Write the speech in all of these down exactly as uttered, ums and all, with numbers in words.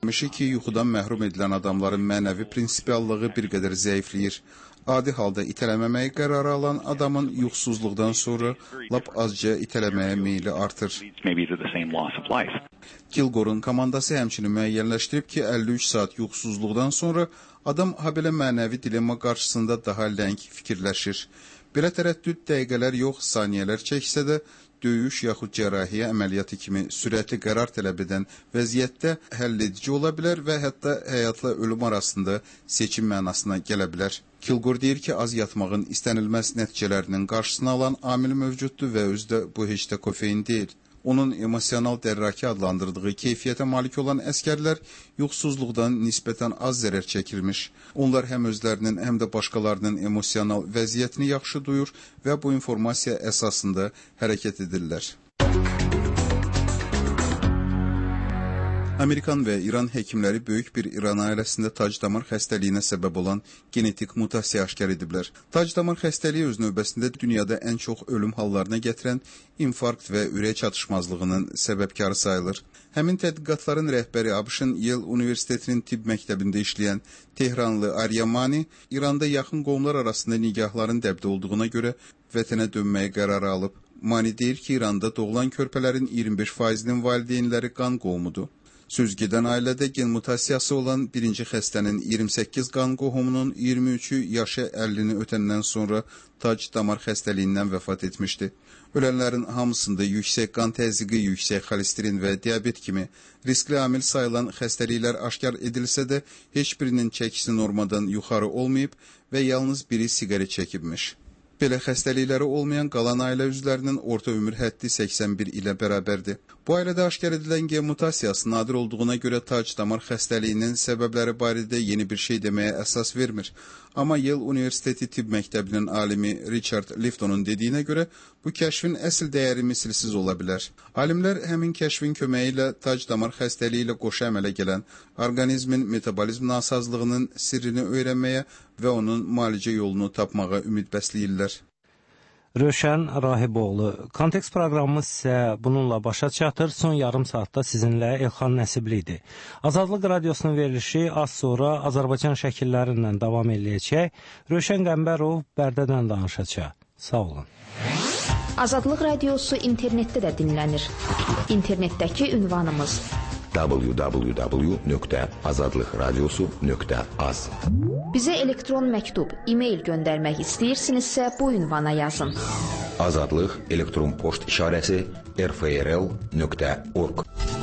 etmişik ki, yuxudan məhrum edilən adamların mənəvi prinsipiallığı bir qədər zəifləyir. Adi halda itələməməyə qərarı alan adamın yuxusuzluqdan sonra lap azca itələməyə meyli artır. Kilgore'un komandası həmçinin müəyyənləşdirib ki, əlli üç saat yuxusuzluqdan sonra adam habelə mənəvi dilemma qarşısında daha ləng fikirləşir. Belə tərəddüd dəqiqələr yox, saniyələr çəksə də, döyüş yaxud cərrahiyyə əməliyyatı kimi sürətli qərar tələb edən vəziyyətdə həll edici ola bilər və hətta həyatla ölüm arasında seçim mənasına gələ bilər. Kilgore deyir ki, az yatmağın istənilməz nəticələrinin qarşısını alan amil mövcuddur və özdə bu heç də kofein deyil. Onun emosional dərraki adlandırdığı keyfiyyətə malik olan əskərlər yuxusuzluqdan nisbətən az zərər çəkilmiş. Onlar həm özlərinin, həm də başqalarının emosional vəziyyətini yaxşı duyur və bu informasiya əsasında hərəkət edirlər. Amerikan və İran həkimləri böyük bir İran ailəsində tac-damar xəstəliyinə səbəb olan genetik mutasiya aşkar ediblər. Tac-damar xəstəliyi öz növbəsində dünyada ən çox ölüm hallarına gətirən infarkt və ürək çatışmazlığının səbəbkarı sayılır. Həmin tədqiqatların rəhbəri ABŞ-ın Yale Universitetinin tibb məktəbində işləyən Tehranlı Aryamani, İranda yaxın qovumlar arasında nigahların dəbdə olduğuna görə vətənə dönməyə qərarı alıb. Mani deyir ki, İranda doğulan körpələrin iyirmi beş faizinin valideynləri qan qohumudur. Söz gedən ailədə gen mutasiyası olan birinci xəstənin iyirmi səkkiz qan qohumunun iyirmi üçü yaşı əllini ötəndən sonra tac-damar xəstəliyindən vəfat etmişdi. Ölənlərin hamısında yüksək qan təzyiqi, yüksək xolesterin və diabet kimi riskli amil sayılan xəstəliklər aşkar edilsə də, heç birinin çəkisi normadan yuxarı olmayıb və yalnız biri siqaret çəkibmiş. Belə xəstəlikləri olmayan qalan ailə üzvlərinin orta ömür həddi səksən bir ilə bərabərdir. Bu ailədə aşkar edilən gen mutasiyası nadir olduğuna görə tac-damar xəstəliyinin səbəbləri barədə yeni bir şey deməyə əsas vermir. Amma Yale Universiteti tibb məktəbinin alimi Richard Liftonun dediyinə görə bu kəşfin əsl dəyəri misilsiz ola bilər. Alimlər həmin kəşfin köməyi ilə tac-damar xəstəliyi ilə qoşu əmələ gələn orqanizmin metabolizm nasazlığının sirrini öyrənməyə və onun müalicə yolunu tapmağa ümid bəsləyirlər. Rövşən Rahiboğlu. Kontekst proqramımız isə bununla başa çatır. Son yarım saatda sizinlə Elxan Nəsibli idi. Azadlıq Radiosunun verilişi az sonra Azərbaycan şəkillərindən davam edəcək. Rövşən Qəmbərov Bərdədən danışacaq. Sağ olun. Azadlıq Radiosu internetdə də dinlənir. İnternetdəki ünvanımız w w w nöqtə azadlıq radiosu nöqtə az. Bizə elektron məktub, e-mail göndərmək istəyirsinizsə bu ünvana yazın. Azadlıq elektron poçt işarəsi r f r l nöqtə org.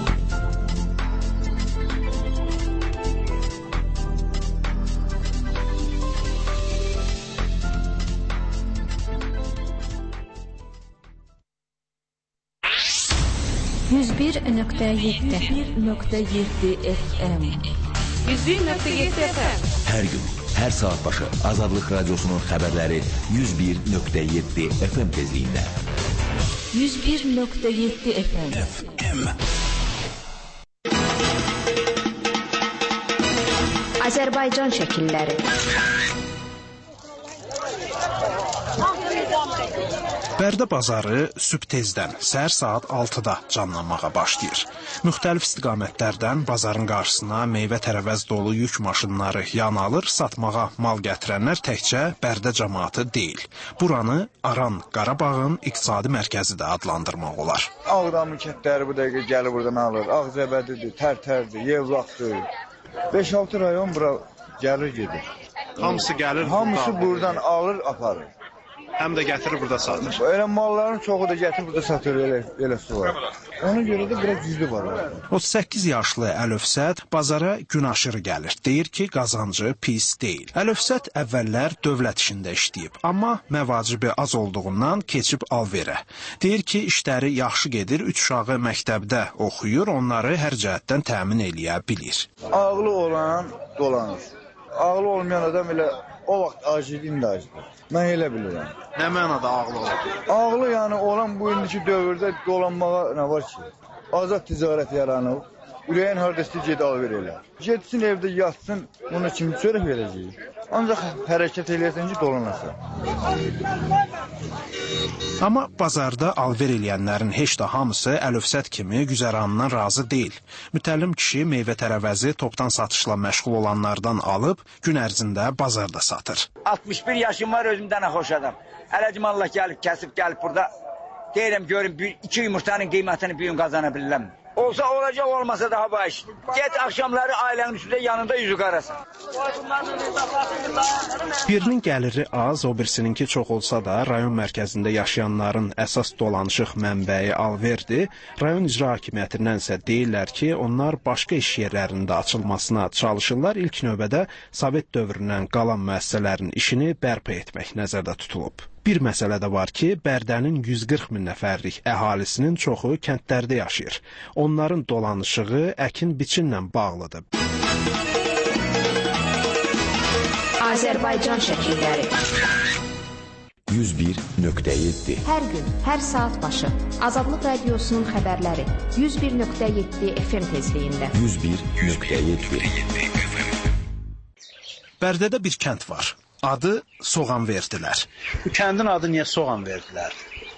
yüz bir nöqtə yeddi nöqtə yeddi F M yüz bir nöqtə yeddi F M Hər gün, hər saat başı Azadlıq Radiosunun xəbərləri yüz bir nöqtə yeddi F M tezliyində. yüz bir nöqtə yeddi F M F M Azərbaycan şəkilləri. Bərdə bazarı sübh tezdən, səhər saat altıda canlanmağa başlayır. Müxtəlif istiqamətlərdən bazarın qarşısına meyvə-tərəvəz dolu yük maşınları yan alır, satmağa mal gətirənlər təkcə Bərdə cəmaatı deyil. Buranı Aran, Qarabağın iqtisadi mərkəzi də adlandırmaq olar. Ağdamın kətləri bu dəqiqə gəlib buradan alır. Ağzəbədidir, Tərtərdir, Yevlaqdır. beş altı rayon bura gəlir gedir. Hamısı gəlir, Hamısı buradan alır, aparır. həm də gətirir burada satır. Elə malların çoxu da gətirib burada satır, elə, elə su var. Ona görə də biraz güclü var. otuz səkkiz yaşlı Əlövsət bazara gün aşırı gəlir. Deyir ki, qazancı pis deyil. Əlövsət əvvəllər dövlət işində işləyib, amma məvacibi az olduğundan keçib alverə. Deyir ki, işləri yaxşı gedir, üç uşağı məktəbdə oxuyur, onları hər cəhətdən təmin eləyə bilir. Ağlı olan dolanır. Ağlı olmayan adam elə o vaxt aciliyim də acıdır. Mən elə bilirəm. Nə mənada ağlı olur? Ağlı yəni olan bu indiki dövrdə dolanmağa nə var ki? Azad ticarət yaranıb, ürəyin hardasa ged alver elə. Getsin evdə yatsın, bunu kim çörək verəcək? Ancaq hərəkət eləyəsən ki, dolanasın. Amma bazarda alver eləyənlərin heç də hamısı əlövsət kimi güzəranından razı deyil. Mütəllim kişi meyvə-tərəvəzi topdan satışla məşğul olanlardan alıb gün ərzində bazarda satır. altmış bir yaşım var, özümdən xoş adam. Ələcim Allah gəlib, kəsib gəlib burada. Deyirəm, görün, bir, iki yumurtanın qiymətini bir gün qazana bilirəm. Olsa olacaq, olmasa daha baş. Get axşamları ailənin üstündə yanında yüzü qarasın. Birinin gəliri az, o birisininki çox olsa da, rayon mərkəzində yaşayanların əsas dolanışıq mənbəyi alverdir. Rayon icra hakimiyyətindən isə deyirlər ki, onlar başqa iş yerlərində açılmasına çalışırlar. İlk növbədə Sovet dövründən qalan müəssisələrin işini bərpa etmək nəzərdə tutulub. Bir məsələ də var ki, Bərdənin yüz qırx min nəfərlik əhalisinin çoxu kəndlərdə yaşayır. Onların dolanışığı əkin-biçinlə bağlıdır. Azərbaycan şəkilləri yüz bir nöqtə yeddi. Hər gün, hər saat başı Azadlıq Radiosunun xəbərləri yüz bir nöqtə yeddi F M tezliyində. yüz bir nöqtə yeddi. Bərdədə bir kənd var. Adı Soğanverdilər. Bu kəndin adı niyə Soğanverdilər?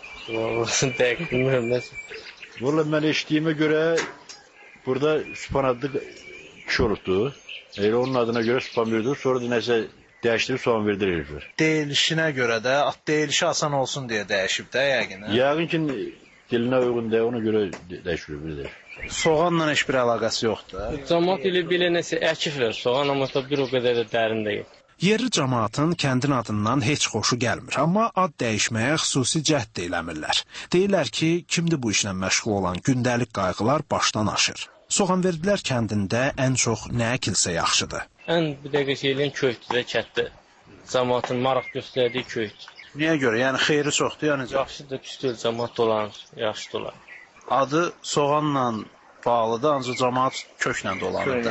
Dəqiq bilmirəm. Valla mən eşitdiyimə görə burada Süpan adlı kişi olubdu. Elə onun adına görə Süpan verdi. Sonra da nəsə dəyişdirib Soğanverdilər. Deyilişinə görə də, ad deyilişi asan olsun deyə dəyişib də yəqin. Yəqin ki, dilinə uyğun deyə ona görə dəyişilib. Soğanla heç bir əlaqəsi yoxdur. Cəmaət ilə belə nəsə əkiflər. Soğan amma bir o qədər də dərin deyil. Yerli cəmaatın kəndin adından heç xoşu gəlmir, amma ad dəyişməyə xüsusi cəhd də eləmirlər. Deyirlər ki, kimdir bu işlə məşğul olan gündəlik qayğılar başdan aşır. Soğanverdilər kəndində ən çox nə əkilsə yaxşıdır? Ən bir dəqiqə şeylən köydür, kətdə. Cəmaatın maraq göstərdiyi köyd. Niyə görə? Yəni xeyri çoxdur, yəni yaxşıdır, düzdür, cəmaat dolanır, yaxşı dolanır. Adı soğanla bağlıdır, ancaq cəmaat köklə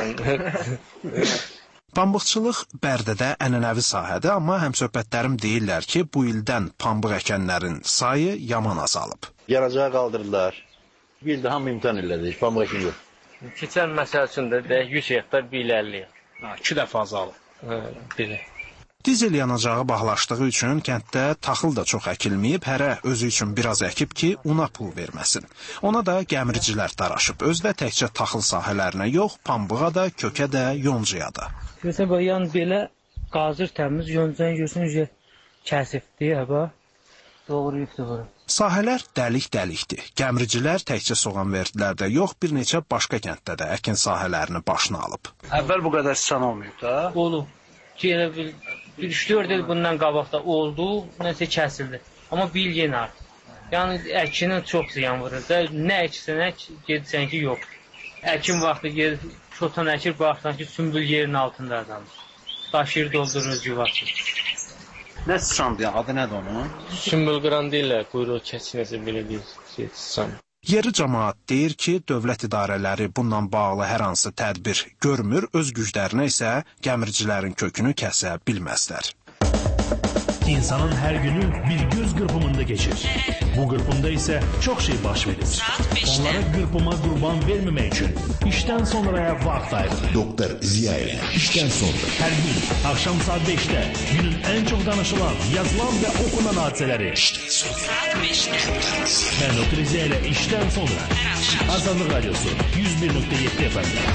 dolanır. Pambıqçılıq Bərdədə ənənəvi sahədir, amma həmsöhbətlərim deyirlər ki, bu ildən pambıq əkənlərin sayı yaman azalıb. Yaracağı qaldırdılar. Bir ildə hamı imtihan elədi, pambıq əkin yox. Keçən məsəl üçün də yüz hektar bir il əlli. İki dəfə azalıb. Hə, biri. Dizel yanacağı bağlaşdığı üçün kənddə taxıl da çox əkilməyib, hərə özü üçün biraz əkib ki, una pul verməsin. Ona da gəmiricilər daraşıb, özdə təkcə taxıl sahələrinə yox, pambığa da, kökə də, yoncaya da. Görsən, yəni belə qazır təmiz, yoncanı görsən, kəsibdir, həbə, doğruyubdur bura. Sahələr dəlik-dəlikdir. Gəmiricilər təkcə Soğanverdilərdə yox, bir neçə başqa kənddə də əkin sahələrini başına alıb. Əvvəl bu qədər sıçan olmayıb da? Olub. Ki, elə bir, bir üç dörd il bundan qabaqda oldu, nəsə kəsildi. Amma bir yenə artıq. Yəni, əkinin çox ziyan vurur da. Nə əksən ək, gedirsən ki, yox. Əkin vaxtı gedir, çotan əkir, baxsan ki, sümbül yerin altında azalır. Daşır, doldurur, yuvası. Nə sıçandı ya? Adı nədir onun? Sümbül qıran deyirlər, quyruq kəsinəsə belə bir şey sıçan. Yerli cəmaat deyir ki, dövlət idarələri bundan bağlı hər hansı tədbir görmür, öz güclərinə isə gəmiricilərin kökünü kəsə bilməzlər. İnsanın hər günü bir göz qırpımında geçir. Bu qırpımda isə çox şey baş verir. Onlara qırpıma qurban verməmək üçün işdən sonraya vaxt ayırır. Doktor Ziya ilə işdən sonra. Hər gün axşam saat beşdə günün ən çox danışılan, yazılan və okunan hadisələri. İşdən sonra. Mən Doktor Ziya ilə işdən sonra. Azadlıq Radyosu yüz bir nöqtə yeddi F M.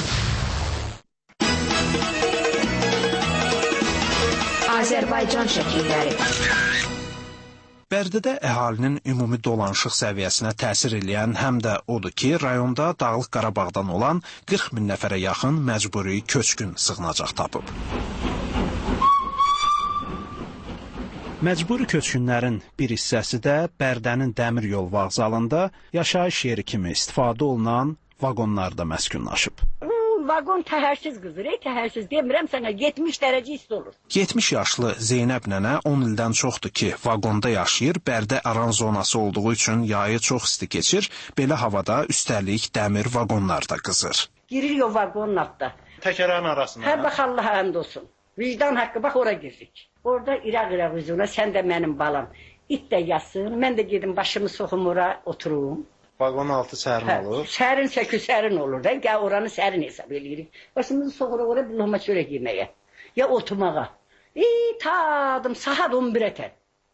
Azərbaycan şəkilləri. Bərdədə əhalinin ümumi dolanışıq səviyyəsinə təsir eləyən həm də odur ki, rayonda Dağlıq Qarabağdan olan qırx min nəfərə yaxın məcburi köçkün sığınacaq tapıb. Məcburi köçkünlərin bir hissəsi də Bərdənin dəmir yol vağzalında yaşayış yeri kimi istifadə olunan vaqonlarda məskunlaşıb. Vaqon təhərsiz qızır, ey təhərsiz demirəm sənə, yetmiş dərəcə isti olur. yetmiş yaşlı Zeynəb nənə on ildən çoxdur ki, vaqonda yaşayır, Bərdə aran zonası olduğu üçün yayı çox isti keçir, belə havada üstəlik dəmir vaqonlarda qızır. Girir o vaqonun altda. Təkərlərin arasına. Hə, bax Allaha həmd olsun. Vicdan haqqı, bax ora girdik. Orada iraq-iraq üzünə, sən də mənim balam. İt də yatsın, mən də gedim başımı soxum ora oturum. Vaqonun altı sərin hə, olur. Sərin səki sərin olur da. Gəl oranı sərin hesab eləyirik. Başımızı soxuruq ora bir loğma çörək yeməyə. Ya oturmağa. İyi tadım saat on birə tən.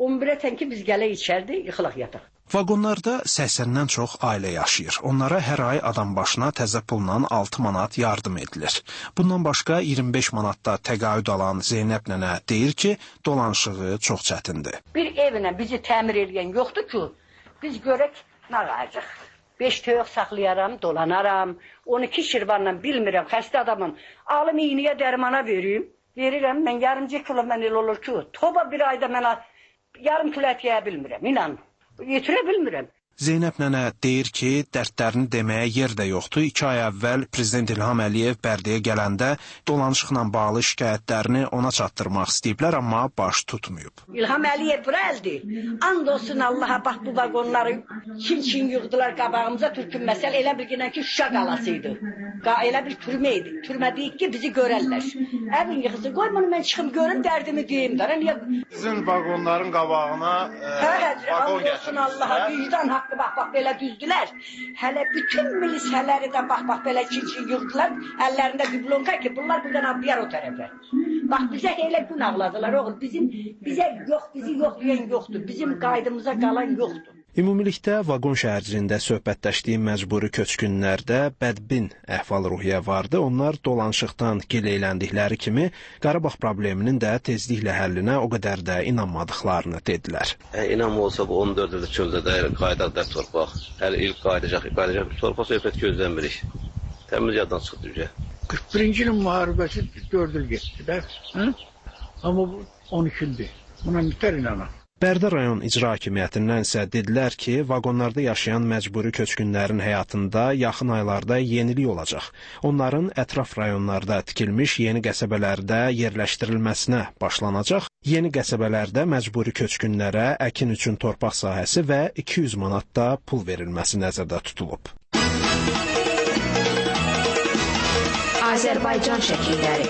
on birə tən ki biz gələk içərdə yıxılaq yataq. Vaqonlarda səksəndən çox ailə yaşayır. Onlara hər ay adam başına təzə pulla altı manat yardım edilir. Bundan başqa iyirmi beş manatda təqaüd alan Zeynəb nənə deyir ki, dolanışığı çox çətindir. Bir evlə bizi təmir edən yoxdur ki, biz görək nə qalacaq. beş toyuq saxlayaram, dolanaram. on iki şirvanla bilmirəm, xəstə adamın. Alım iğniyə dərmana vereyim. Verirəm, mən yarımcı kilo mən el olur ki, toba bir ayda mənə yarım kilo ət yeyə bilmirəm, inan. Yetirə bilmirəm. Zeynəb nənə deyir ki, dərdlərini deməyə yer də yoxdur. İki ay əvvəl Prezident İlham Əliyev Bərdəyə gələndə dolanışıqla bağlı şikayətlərini ona çatdırmaq istəyiblər, amma baş tutmayıb. İlham Əliyev bura əldi. And olsun Allaha, bax bu vaqonları çin-çin yığdılar qabağımıza, türkün məsəl elə bilginən ki, Şuşa qalasıydı. Elə bir türmə idi. Türmə deyik ki, bizi görərlər. Əvin yıxısı, qoy bunu mən çıxım görüm, dərdimi deyim də. Sizin vaqonların qabağına e, vaqon gətirmişlər. Allaha, vicdan haqqı. Bax, bax, belə düzdülər. Hələ bütün milisələri də bax, bax, belə çin-çin yığdılar. Əllərində diplonka ki, bunlar buradan abdiyar o tərəfə. Bax, bizə elə gün ağladılar, oğul. Bizim, bizə yox, bizi yoxlayan yoxdur. Bizim qaydımıza qalan yoxdur. Ümumilikdə vaqon şəhərciyində söhbətləşdiyim məcburi köçkünlərdə bədbin əhval-ruhiyyə vardı. Onlar dolanışıqdan gileylendikləri kimi Qarabağ probleminin də tezliklə həllinə o qədər də inanmadıqlarını dedilər. E, inanma olsa bu on dörd ildə çöldə də qaydaq da torpaq. Hər il qaydacaq, qaydacaq. Torpaq söhbət gözləmirik. Təmiz yaddan çıxdı üzə. qırx birinci ilin müharibəsi dörd il getdi də. Hı? Amma bu on iki ildir. Buna nətər inanam? Bərdə rayon icra hakimiyyətindən isə dedilər ki, vaqonlarda yaşayan məcburi köçkünlərin həyatında yaxın aylarda yenilik olacaq. Onların ətraf rayonlarda tikilmiş yeni qəsəbələrdə yerləşdirilməsinə başlanacaq. Yeni qəsəbələrdə məcburi köçkünlərə əkin üçün torpaq sahəsi və iki yüz manat da pul verilməsi nəzərdə tutulub. Azərbaycan şəkilləri.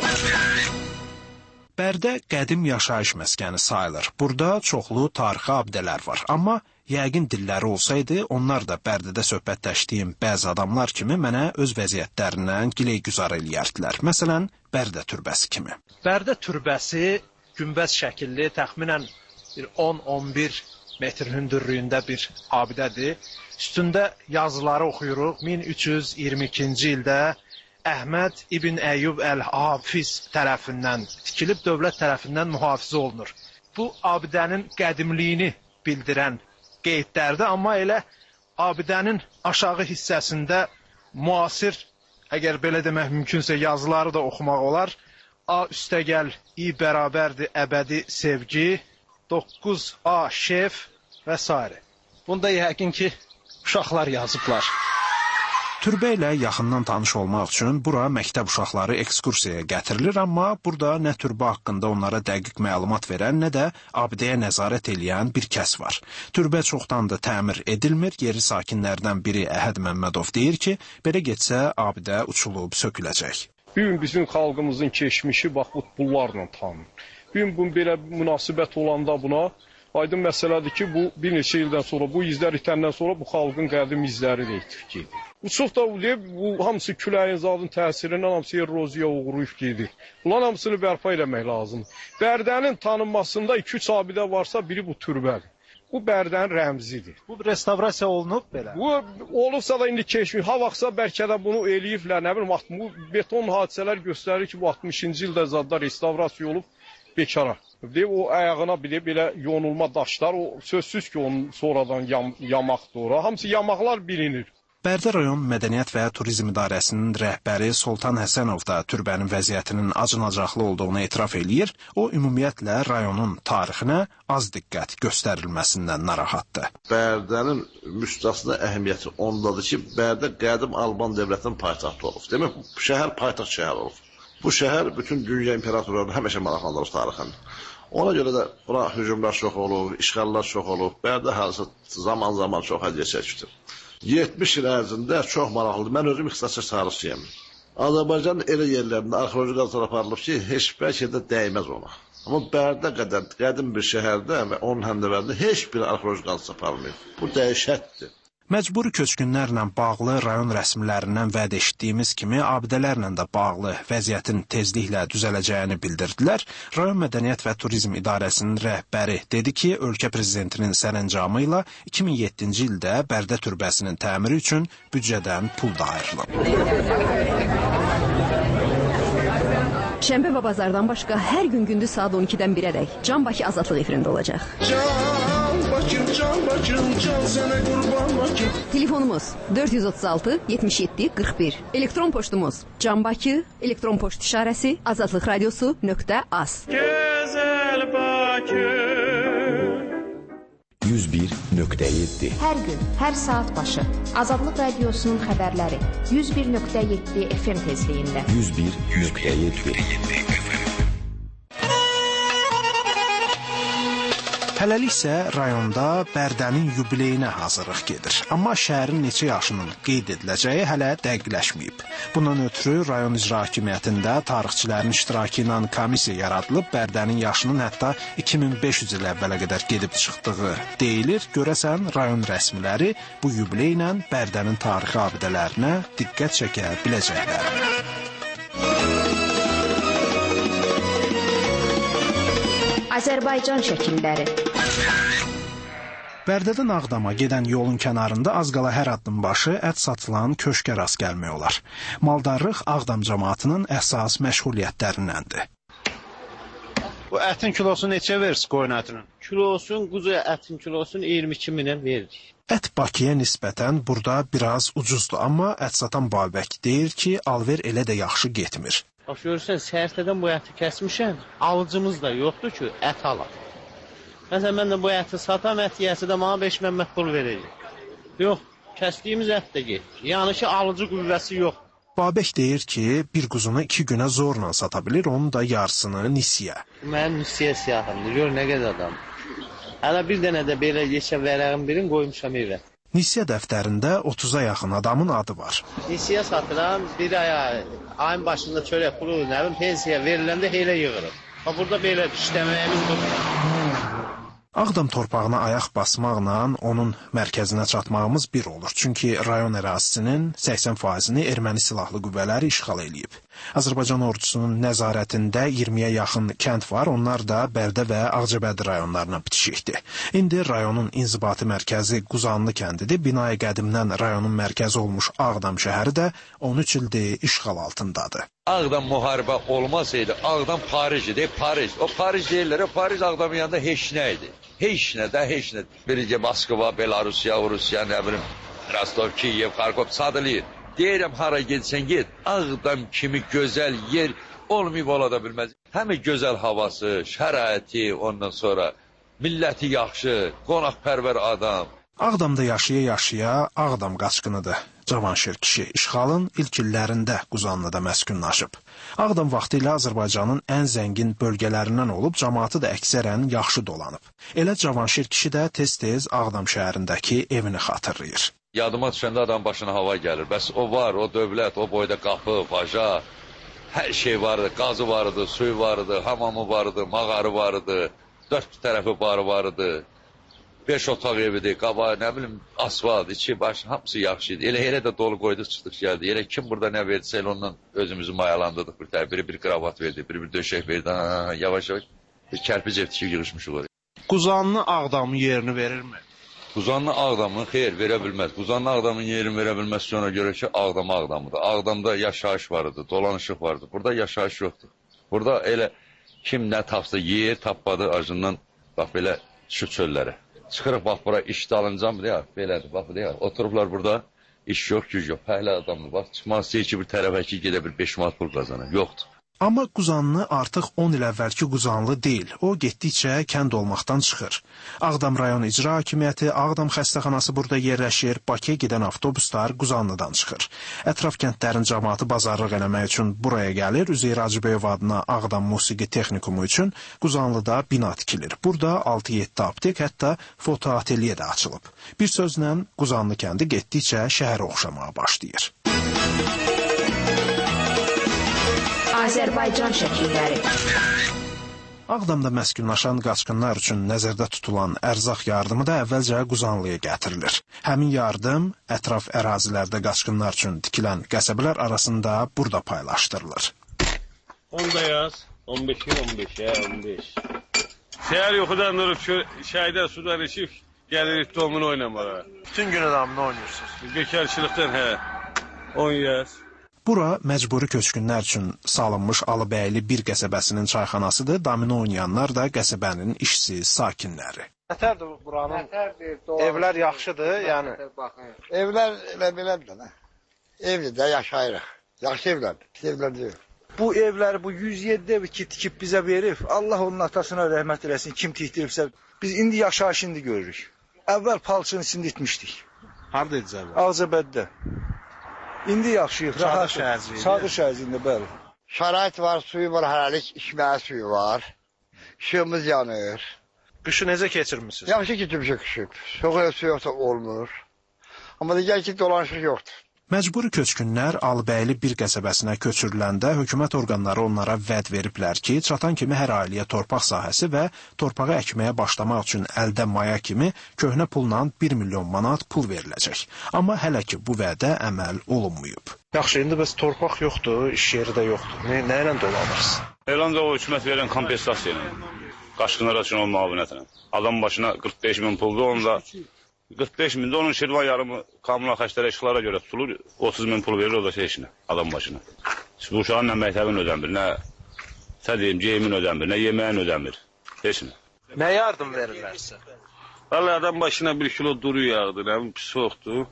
Bərdə qədim yaşayış məskəni sayılır. Burada çoxlu tarixi abidələr var. Amma yəqin dilləri olsaydı, onlar da Bərdədə söhbətləşdiyim bəzi adamlar kimi mənə öz vəziyyətlərindən gileygüzar eləyərdilər. Məsələn, Bərdə türbəsi kimi. Bərdə türbəsi günbəz şəkilli, təxminən on on bir metr hündürlüyündə bir abidədir. Üstündə yazıları oxuyuruq. min üç yüz iyirmi ikinci ildə Əhməd İbn Əyyub Əl-Hafiz tərəfindən tikilib dövlət tərəfindən mühafizə olunur. Bu abidənin qədimliyini bildirən qeydlərdir, amma elə abidənin aşağı hissəsində müasir, əgər belə demək mümkünsə yazıları da oxumaq olar. A üstəgəl İ bərabərdir əbədi sevgi, doqquz A şef və s. Bunda yəqin ki, uşaqlar yazıblar. Türbə ilə yaxından tanış olmaq üçün bura məktəb uşaqları ekskursiyaya gətirilir, amma burada nə türbə haqqında onlara dəqiq məlumat verən, nə də abidəyə nəzarət eləyən bir kəs var. Türbə çoxdandır təmir edilmir. Yeri sakinlərdən biri Əhəd Məmmədov deyir ki, belə getsə abidə uçulub söküləcək. Bu gün bizim xalqımızın keçmişi bax bu bunlarla tanınır. Bu gün bu belə münasibət olanda buna aydın məsələdir ki, bu bir neçə ildən sonra, bu izlər itəndən sonra bu xalqın qədim izləri də itib gedir. Uçuq da bu hamısı küləyin zadın təsirindən hamısı eroziyaya uğrayıb gedir. Bunların hamısını bərpa eləmək lazımdır. Bərdənin tanınmasında iki üç abidə varsa biri bu türbədir. Bu Bərdənin rəmzidir. Bu restavrasiya olunub belə? Bu olubsa da indi keçmiş. Ha vaxtsa bəlkə də bunu eləyiblər, nə bilim, bu beton hadisələr göstərir ki, bu altmışıncı ildə zadda restavrasiya olub bekara. O ayağına bir də belə yonulma daşlar, o sözsüz ki, onun sonradan yam, yamaqdır ora. Hamısı yamaqlar bilinir. Bərdə rayon Mədəniyyət və Turizm İdarəsinin rəhbəri Soltan Həsənov da türbənin vəziyyətinin acınacaqlı olduğunu etiraf eləyir. O, ümumiyyətlə rayonun tarixinə az diqqət göstərilməsindən narahatdır. Bərdənin müstəsna əhəmiyyəti ondadır ki, Bərdə qədim Alban dövlətinin paytaxtı olub. Demək, bu şəhər paytaxt şəhər olub. Bu şəhər bütün dünya imperatorlarını həmişə maraqlandırır tarixini. Ona görə də bura hücumlar çox olub, işğallar çox olub. Bərdə halsı zaman-zaman çox əziyyət çəkir. yetmiş il ərzində çox maraqlıdır. Mən özüm ixtisasçı tarixçiyəm. Azərbaycanın elə yerlərində arxeoloji qazılar aparılıb ki, heç bəlkə də dəymez ona. Amma Bərdə qədər qədim bir şəhərdə və onun həmdəvərində heç bir arxeoloji qazı aparılmıyor. Bu dəhşətdir. Məcburi köçkünlərlə bağlı rayon rəsmilərindən vəd etdiyimiz kimi abidələrlə də bağlı vəziyyətin tezliklə düzələcəyini bildirdilər. Rayon Mədəniyyət və Turizm İdarəsinin rəhbəri dedi ki, ölkə prezidentinin sərəncamı ilə iki min yeddinci ildə Bərdə türbəsinin təmiri üçün büdcədən pul da ayrılıb. Şənbə və bazardan başqa hər gün gündüz saat on ikidən birədək Can Bakı Azadlıq efirində olacaq. Can Bakım, Can Bakım, can sənə qurban Bakım. Telefonumuz dörd yüz otuz altı yetmiş yeddi qırx bir. Elektron poçtumuz Can Bakı, elektron poçt işarəsi azadlıq radiosu nöqtə az. Gözəl Bakı yüz bir nöqtə yeddi. Hər gün, hər saat başı Azadlıq Radiosunun xəbərləri yüz bir nöqtə yeddi F M tezliyində. yüz bir nöqtə yeddi. Hələlik isə rayonda Bərdənin yubileyinə hazırlıq gedir. Amma şəhərin neçə yaşının qeyd ediləcəyi hələ dəqiqləşməyib. Bundan ötürü rayon icra hakimiyyətində tarixçilərin iştirakı ilə komissiya yaradılıb, Bərdənin yaşının hətta iki min beş yüz il əvvələ qədər gedib çıxdığı deyilir. Görəsən, rayon rəsmiləri bu yubileylə Bərdənin tarixi abidələrinə diqqət çəkə biləcəklər. Azərbaycan şəkilləri. Bərdədən Ağdama gedən yolun kənarında az qala hər addım başı ət satılan köşkə rast gəlmək olar. Maldarlıq Ağdam cəmaatının əsas məşğuliyyətlərindəndir. Bu ətin kilosu neçə verir qoyun ətinin? Kilosun, quzu ətin kilosun iyirmi iki minə veririk. Ət Bakıya nisbətən burada biraz ucuzdur, amma ət satan Babək deyir ki, alver elə də yaxşı getmir. Bax görürsən, səhərtədən bu əti kəsmişəm, alıcımız da yoxdur ki, ət alaq. Məsələn, mən də bu əti satam, ət yiyəsi də mənə beş məmmət pul verəcək. Yox, kəsdiyimiz ət də get. Yəni ki, alıcı qüvvəsi yox. Babək deyir ki, bir quzunu iki günə zorla sata bilir, onun da yarısını nisiyə. Mənim nisiyə siyahımdır, gör nə qədər adam. Hələ bir dənə də belə yeşə vərəğin birini qoymuşam evə. Nisiyə dəftərində otuza yaxın adamın adı var. Nisiyə satıram, bir aya, ayın başında çörək pulu, nə bilim, pensiya veriləndə elə yığırım. Bax, burada belə işləməyimiz budur. Ağdam torpağına ayaq basmaqla onun mərkəzinə çatmağımız bir olur. Çünki rayon ərazisinin səksən faizini erməni silahlı qüvvələri işğal eləyib. Azərbaycan ordusunun nəzarətində iyirmiyə yaxın kənd var, onlar da Bərdə və Ağcabədi rayonlarına bitişikdir. İndi rayonun inzibati mərkəzi Quzanlı kəndidir. Binayı qədimdən rayonun mərkəzi olmuş Ağdam şəhəri də on üç ildir işğal altındadır. Ağdam müharibə olmasaydı, Ağdam Paris idi, Paris. O Paris deyirlər, o Paris Ağdamın yanında heç nə idi. Heç nə də, heç nə. Birinci Moskva, Belarusiya, Rusiya, nə bilim, Rostov, Kiyev, Kharkov sadılıyır. Deyirəm, hara getsən get, Ağdam kimi gözəl yer olmayıb ola da bilməz. Həmi gözəl havası, şəraiti, ondan sonra milləti yaxşı, qonaqpərvər adam. Ağdamda yaşaya-yaşaya Ağdam qaçqınıdır. Cavanşir kişi işğalın ilk illərində Quzanlıda məskunlaşıb. Ağdam vaxtilə Azərbaycanın ən zəngin bölgələrindən olub, cəmaatı da əksərən yaxşı dolanıb. Elə Cavanşir kişi də tez-tez Ağdam şəhərindəki evini xatırlayır. Yadıma düşəndə adam başına hava gəlir. Bəs o var, o dövlət, o boyda qapı, baca, hər şey vardı. Qazı vardı, suyu vardı, hamamı vardı, mağarı vardı, dörd tərəfi barı vardı. Beş otaq evidir, qabağı, nə bilim, asfalt, içi, başı, hamısı yaxşı idi. Elə elə də dolu qoydu, çıxdıq gəldi. Elə kim burada nə verdisə, elə ondan özümüzü mayalandırdık. Bir tər, biri bir kravat verdi, biri bir döşək verdi. Ha, yavaş-yavaş bir kərpic ev yığışmışıq oraya. Quzanlı Ağdamın yerini verirmi? Quzanlı Ağdamın xeyr verə bilməz. Quzanlı Ağdamın yerini verə bilməz ki, ona görə ki, Ağdam Ağdamıdır. Ağdamda yaşayış var idi, dolanışıq vardı. Burada yaşayış yoxdur. Burada elə kim nə tapsa yer, tapmadı acından, bax belə şu çöllərə. Çıxırıq, bax, bura iş dalıncan, deyək, belədir, bax, deyək, oturublar burada, iş yox, güc yox, fəhlə adamdır, bax, çıxmaq istəyir ki, bir tərəfə ki, gedə bir beş manat pul qazanır, yoxdur. Amma Quzanlı artıq on il əvvəlki Quzanlı deyil, o getdikcə kənd olmaqdan çıxır. Ağdam rayon icra hakimiyyəti, Ağdam xəstəxanası burada yerləşir, Bakıya gedən avtobuslar Quzanlıdan çıxır. Ətraf kəndlərin cəmaatı bazarlıq eləmək üçün buraya gəlir, Üzeyir Hacıbəyov adına Ağdam Musiqi Texnikumu üçün Quzanlıda bina tikilir. Burada altı yeddi aptek, hətta foto ateliye də açılıb. Bir sözlə Quzanlı kəndi getdikcə şəhərə oxşamağa başlayır. Azərbaycan şəkilləri. Ağdamda məskunlaşan qaçqınlar üçün nəzərdə tutulan ərzaq yardımı da əvvəlcə Quzanlıya gətirilir. Həmin yardım ətraf ərazilərdə qaçqınlar üçün tikilən qəsəbələr arasında burada paylaşdırılır. onda yaz, on beşə, on beşə, on beş. Səhər yuxudan durub şəhədə sudan içib, gəlirik domunu oynamağa. Bütün gün adamını oynayırsınız. Bekarçılıqdan, hə, on yaz. Bura məcburi köçkünlər üçün salınmış Alıbəyli bir qəsəbəsinin çayxanasıdır. Domino oynayanlar da qəsəbənin işsiz sakinləri. Nətərdir buranın? Evlər yaxşıdır, yəni. Evlər elə belədir də. Evdə yaşayırıq. Yaxşı evlərdir, pis evlər deyil. Bu evləri, bu yüz yeddi evi ki, tikib bizə verib, Allah onun atasına rəhmət eləsin, kim tikdiribsə. Biz indi yaşayış indi görürük. Əvvəl palçının içində itmişdik. Harada edəcək? Ağzəbəddə. İndi yaxşıyıq, rahat. Sadır şəhərcində, bəli. Şərait var, suyu var, hələlik içməyə suyu var. İşığımız yanır. Qışı necə keçirmişsiniz? Yaxşı keçirmişik qışı. Soğuq su yoxsa olmur. Amma digər ki, dolanışıq yoxdur. Məcburi köçkünlər Alıbəyli bir qəsəbəsinə köçürüləndə hökumət orqanları onlara vəd veriblər ki, çatan kimi hər ailəyə torpaq sahəsi və torpağı əkməyə başlamaq üçün əldə maya kimi köhnə pulla bir milyon manat pul veriləcək. Amma hələ ki bu vədə əməl olunmayıb. Yaxşı, indi bəs torpaq yoxdur, iş yeri də yoxdur. Nə, nə ilə dolanırsınız? Elanda o hökumət verən kompensasiya ilə, qaçqınlar üçün o müavinətlə. Adam başına qırx beş min puldur, onda qırx beş mində onun Şirvan yarımı kommunal xərclərə, işıqlara görə tutulur, otuz min pul verir o da şey işinə, adam başına. Bu uşağın nə məktəbin ödənmir, nə sədiyim, geyimin ödənmir, nə yeməyin ödənmir, heç nə. Nə yardım verirlər sizə? Vallahi adam başına bir kilo duru yağdı, nə pis soğukdur.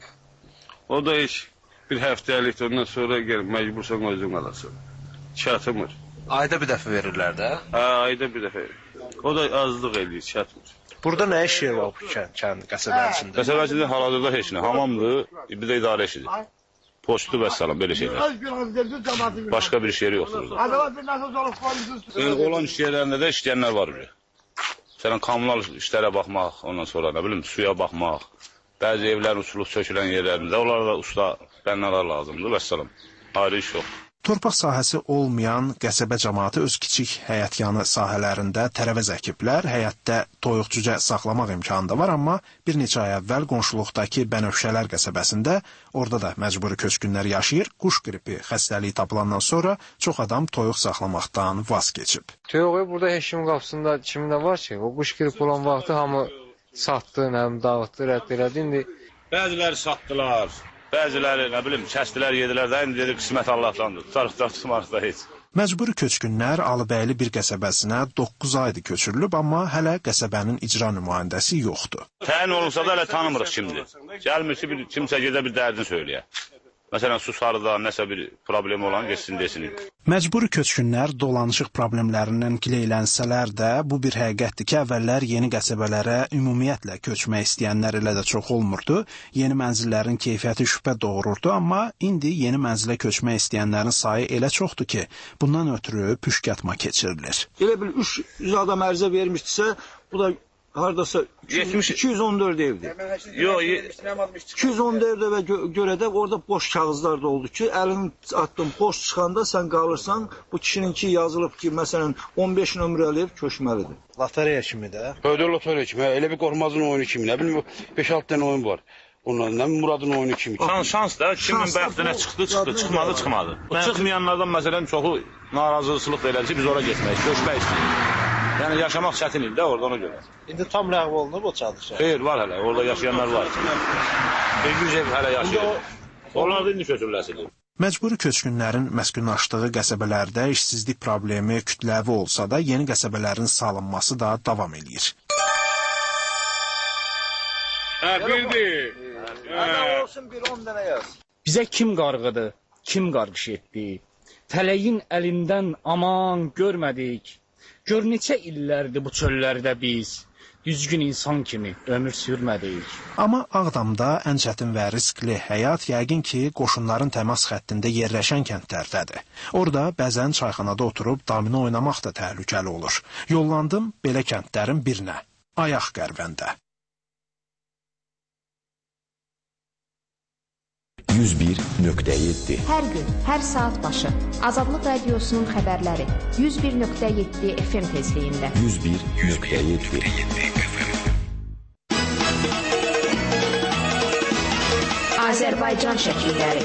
O da heç bir həftəlik, ondan sonra gel, məcbursan özün alasın. Çatmır. Ayda bir dəfə verirlər də? Hə, ayda bir dəfə. O da azlıq eləyir, çatmır. Burada nə iş yeri var bu kənd qəsəbənin içində? Qəsəbənin içində hal-hazırda heç nə. Hamamdır, bir də idarə işidir. Poçtu və salam, belə şeylər. Başqa bir iş yeri yoxdur orada. Olan iş yerlərində də işləyənlər var. Sənə kommunal işlərə baxmaq, ondan sonra nə bilim, suya baxmaq, bəzi evlərin usulub sökülən yerlərində, onlara da usta bənnalar lazımdır və salam. Ayrı iş yoxdur. Torpaq sahəsi olmayan qəsəbə cəmaatı öz kiçik həyətyanı sahələrində tərəvəz əkiblər, həyətdə toyuq-cücə saxlamaq imkanı da var, amma bir neçə ay əvvəl qonşuluqdakı Bənövşələr qəsəbəsində, orada da məcburi köçkünlər yaşayır, quş qripi xəstəliyi tapılandan sonra çox adam toyuq saxlamaqdan vaz keçib. Toyuğu burada heç kimin qapısında kimdə var ki, o quş qripi olan vaxtı hamı satdı, nəm, dağıtdı, rədd elədi, indi... Bəziləri satdılar. Bəziləri, nə bilim, kəstilər, yedilər də, indi dedik, qismət Allahdandır. Tutarıq da, tutmarıq da heç. Məcburi köçkünlər Alıbəyli bir qəsəbəsinə doqquz aydır köçürülüb, amma hələ qəsəbənin icra nümayəndəsi yoxdur. Təyin olunsa da hələ tanımırıq kimdir. Gəlmir ki, bir, kimsə gedə bir dərdini söyləyə. Məsələn, su sarıda nəsə bir problem olan geçsin desin. Məcburi köçkünlər dolanışıq problemlərindən giləylənсələr də, bu bir həqiqətdir ki, əvvəllər yeni qəsəbələrə ümumiyyətlə köçmək istəyənlər elə də çox olmurdu. Yeni mənzillərin keyfiyyəti şübhə doğururdu, amma indi yeni mənzilə köçmək istəyənlərin sayı elə çoxdur ki, bundan ötürü püşkatma keçirilir. Elə bil üç yüz adam ərizə vermişdisə, bu da hardasa iki yüz on dörd evdir. Yox, iki yüz on dörd evə görə də orada boş kağızlar da oldu ki, əlini atdın, boş çıxanda sən qalırsan, bu kişininki yazılıb ki, məsələn, on beş nömrəli ev köçməlidir. Lotereya kimi də? Ödə lotereya kimi, elə bir qorxmazın oyunu kimi, nə bilim, beş altı dənə oyun var. Onlardan nə Muradın oyunu kimi. Şans, şans da, kimin bəxtinə çıxdı, çıxdı, çıxmadı, çıxmadı. Çıxmayanlardan məsələn çoxu narazılıqlıq elədi ki, biz ora getmək, köçmək istəyirik. Yəni yaşamaq çətin ildə orada ona görə. İndi tam ləğv olunub o çadışı. Xeyr, var hələ, orada yaşayanlar var. yüz ev hələ yaşayır. Onlar da indi köçürüləsidir. Məcburi köçkünlərin məskunlaşdığı qəsəbələrdə işsizlik problemi kütləvi olsa da, yeni qəsəbələrin salınması da davam edir. Hə, bildi. Hə, olsun bir on dənə yaz. Bizə kim qarğıdı, kim qarğış etdi? Fələyin əlindən aman görmədik. Gör neçə illərdir bu çöllərdə biz, düzgün insan kimi ömür sürmədik. Amma Ağdamda ən çətin və riskli həyat yəqin ki, qoşunların təmas xəttində yerləşən kəndlərdədir. Orada bəzən çayxanada oturub domino oynamaq da təhlükəli olur. Yollandım belə kəndlərin birinə, Ayaq Qərvəndə. yüz bir nöqtə yeddi. Hər gün, hər saat başı Azadlıq Radiosunun xəbərləri yüz bir nöqtə yeddi F M tezliyində. yüz bir nöqtə yeddi. Azərbaycan şəkilləri.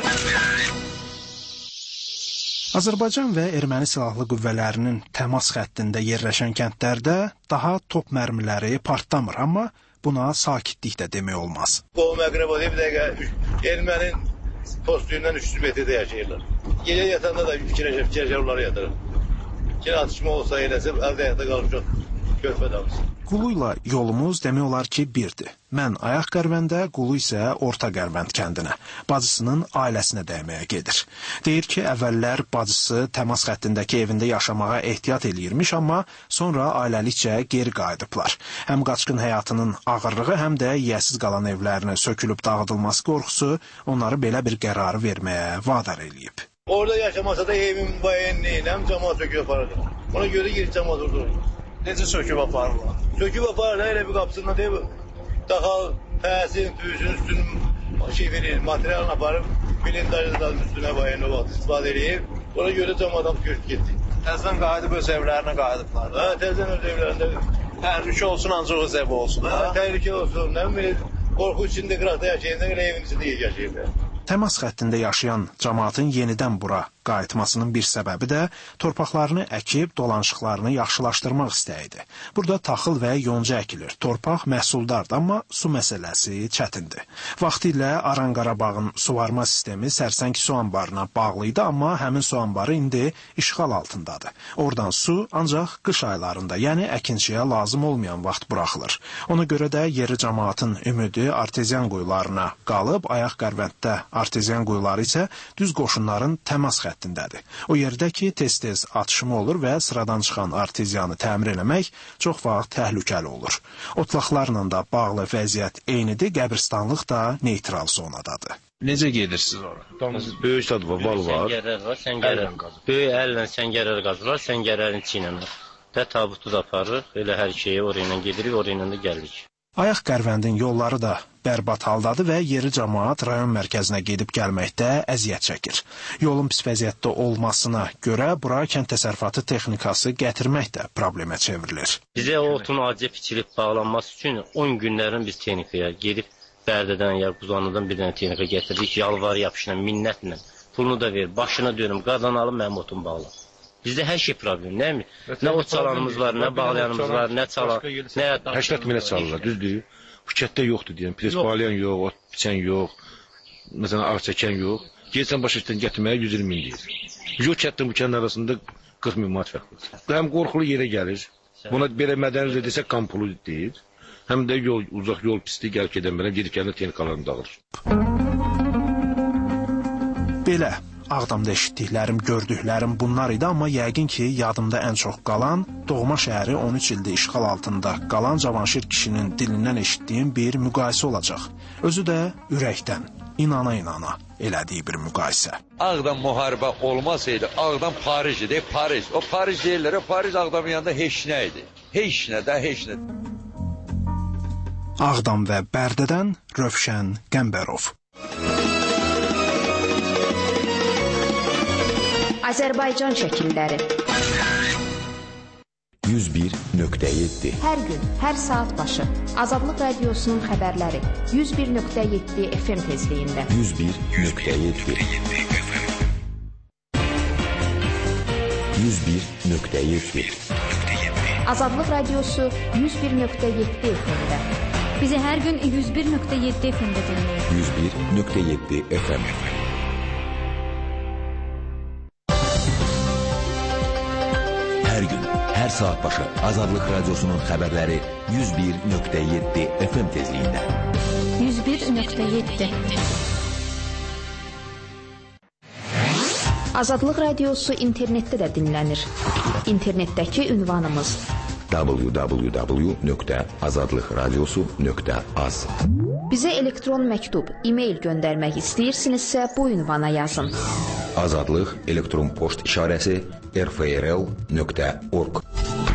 Azərbaycan və erməni silahlı qüvvələrinin təmas xəttində yerləşən kəndlərdə daha top mərmiləri partlamır, amma buna sakitlik də demək olmaz. Qovum əqrəb olayım, bir dəqiqə ermənin postuyundan üç yüz metrdə yaşayırlar. Gecə yatanda da fikirləşib, fikirləşib onları yatırır. Yine atışma olsa eləsə, əldə həyata qalmışıq körpədəmiz. Qulu ilə yolumuz demək olar ki, birdir. Mən ayaq qərvəndə, Qulu isə orta qərvənd kəndinə, bacısının ailəsinə dəyməyə gedir. Deyir ki, əvvəllər bacısı təmas xəttindəki evində yaşamağa ehtiyat eləyirmiş, amma sonra ailəlikcə geri qayıdıblar. Həm qaçqın həyatının ağırlığı, həm də yiyəsiz qalan evlərinin sökülüb dağıdılması qorxusu onları belə bir qərarı verməyə vadar eləyib. Orada yaşamasa da evin bayenliğine hem camaat söküp aparırdı. Ona göre girip camaat orada. Necə söküb aparırlar? Söküp aparırlar, elə bir qapısından deyib, daxal, pəsin, tüyüsün, üstünün şey verir, materialını aparıb, blindajdan üstünə bayenli o vaxt istifadə edib. Ona göre camaat köşk getdi. Təzdən qayıdıb öz evlərinə qayıdıblar. Hə, təzdən öz evlərində. Təhlükə olsun, ancaq öz evi olsun. Hə, təhlükə olsun. Nə bilir, qorxu içində qıraqda yaşayanda elə evin içində yaşayırlar. Təmas xəttində yaşayan cəmaatın yenidən bura qayıtmasının bir səbəbi də torpaqlarını əkib dolanışıqlarını yaxşılaşdırmaq istəyidir. Burada taxıl və yonca əkilir. Torpaq məhsuldardır, amma su məsələsi çətindir. Vaxtilə Aran Qarabağın suvarma sistemi Sərsəng su anbarına bağlı idi, amma həmin su anbarı indi işğal altındadır. Oradan su ancaq qış aylarında, yəni əkinçiyə lazım olmayan vaxt buraxılır. Ona görə də yeri cəmaatın ümidi arteziyan quyularına qalıb, ayaq qərvənddə arteziyan quyuları isə düz qoşunların təmas xəttindədir. O yerdə ki, tez-tez atışma olur və sıradan çıxan arteziyanı təmir eləmək çox vaxt təhlükəli olur. Otlaqlarla da bağlı vəziyyət eynidir, qəbristanlıq da neytral zonadadır. Necə gedirsiniz ora? Böyük sad var, val var. Səngərər var, səngərər. Böyük əllə səngərər qazırlar, səngərərin içi ilə və tabutu da aparırıq. Elə hər şeyi oraya gedirik, oraya da gəlirik. Ayaq qərvəndin yolları da bərbad haldadır və yeri cəmaat rayon mərkəzinə gedib gəlməkdə əziyyət çəkir. Yolun pis vəziyyətdə olmasına görə bura kənd təsərrüfatı texnikası gətirmək də problemə çevrilir. Bizə o otun acı biçilib bağlanması üçün on günlərin biz texnikaya gedib Bərdədən ya Quzanlıdan bir dənə texnika gətirdik, yalvar yapışla, minnətlə. Pulunu da ver, başına dönüm, qadan alım, mənim otum bağlı. Bizdə hər şey problem, nə mi? Nə ot çalanımız var, nə bağlayanımız var, nə çalan, nə... Həştət minə çalırlar, düzdür. Bu kətdə yoxdur deyəm, pres bağlayan yox, ot biçən yox, məsələn, ağ çəkən yox. Gelsən başa işdən gətirməyə yüz iyirmi min deyir. Yox kətdən bu kəndin arasında qırx min manat fərqlidir. Həm qorxulu yerə gəlir, buna belə mədəni desək qampulu deyir, həm də yol, uzaq yol pisliyi gəlib gedən belə gedib gələn texnikalarını dağılır. Belə. Ağdamda eşitdiklərim, gördüklərim bunlar idi, amma yəqin ki, yadımda ən çox qalan, doğma şəhəri on üç ildə işğal altında qalan Cavanşir kişinin dilindən eşitdiyim bir müqayisə olacaq. Özü də ürəkdən, inana-inana elədiyi bir müqayisə. Ağdam müharibə olmasaydı, Ağdam Paris idi, Paris. O Paris deyirlər, o Paris Ağdamın yanında heç nə idi. Heç nə də, heç nə. Ağdam və Bərdədən Rövşən Qəmbərov. Azərbaycan şəkilləri. yüz bir nöqtə yeddi. Hər gün, hər saat başı Azadlıq Radiosunun xəbərləri yüz bir nöqtə yeddi F M tezliyində. yüz bir nöqtə yeddi. yüz bir nöqtə yeddi. Azadlıq Radiosu yüz bir nöqtə yeddi F M-də. Bizi hər gün yüz bir nöqtə yeddi F M-də dinləyin. yüz bir nöqtə yeddi F M. Hər gün, hər saat başı Azadlıq Radiosunun xəbərləri yüz bir nöqtə yeddi F M tezliyində. yüz bir nöqtə yeddi. Azadlıq Radiosu internetdə də dinlənir. İnternetdəki ünvanımız w w w nöqtə azadlıqradiosu nöqtə az. Bizə elektron məktub, e-mail göndərmək istəyirsinizsə bu ünvana yazın. Azadlıq elektron poçt işarəsi r f r l nöqtə org.